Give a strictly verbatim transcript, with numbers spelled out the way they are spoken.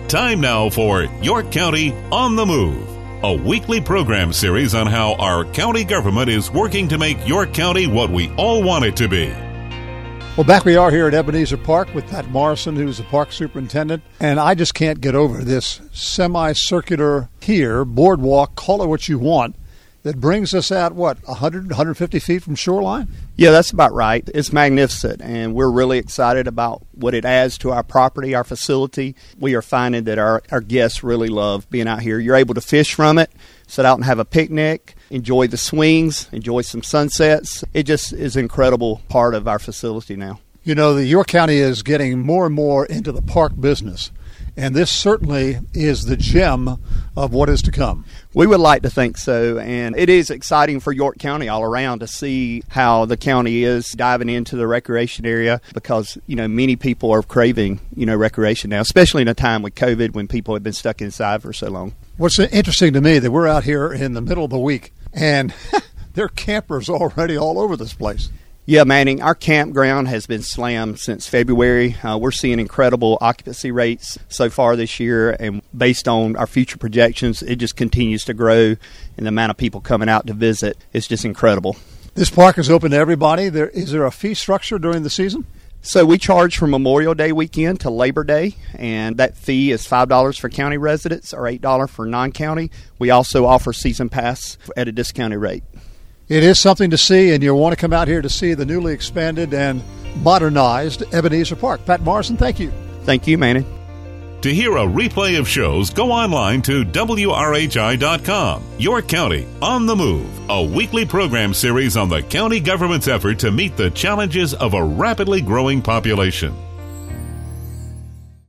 Time now for York County on the Move, a weekly program series on how our county government is working to make York County what we all want it to be. Well, back we are here at Ebenezer Park with Pat Morrison, who's the park superintendent. And I just can't get over this semicircular here, boardwalk, call it what you want, that brings us at, what, one hundred, one hundred fifty feet from shoreline? Yeah, that's about right. It's magnificent, and we're really excited about what it adds to our property, our facility. We are finding that our, our guests really love being out here. You're able to fish from it, sit out and have a picnic, enjoy the swings, enjoy some sunsets. It just is an incredible part of our facility now. You know, the York County is getting more and more into the park business, and this certainly is the gem of what is to come. We would like to think so, and it is exciting for York County all around to see how the county is diving into the recreation area because, you know, many people are craving, you know, recreation now, especially in a time with COVID when people have been stuck inside for so long. What's interesting to me that we're out here in the middle of the week, and there are campers already all over this place. Yeah, Manning, our campground has been slammed since February. Uh, we're seeing incredible occupancy rates so far this year, and based on our future projections, it just continues to grow, and the amount of people coming out to visit is just incredible. This park is open to everybody. There, is there a fee structure during the season? So we charge from Memorial Day weekend to Labor Day, and that fee is five dollars for county residents or eight dollars for non-county. We also offer season pass at a discounted rate. It is something to see, and you'll want to come out here to see the newly expanded and modernized Ebenezer Park. Pat Morrison, thank you. Thank you, Manny. To hear a replay of shows, go online to W R H I dot com. York County on the Move, a weekly program series on the county government's effort to meet the challenges of a rapidly growing population.